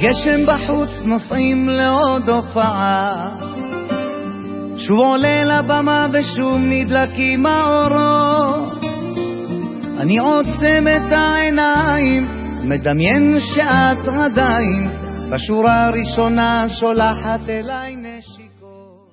גשם בחוץ נוסעים לעוד הופעה, שוב עולה לבמה ושוב נדלקים האורות. אני עוצם את העיניים, מדמיין שאת עדיין בשורה הראשונה שולחת אליי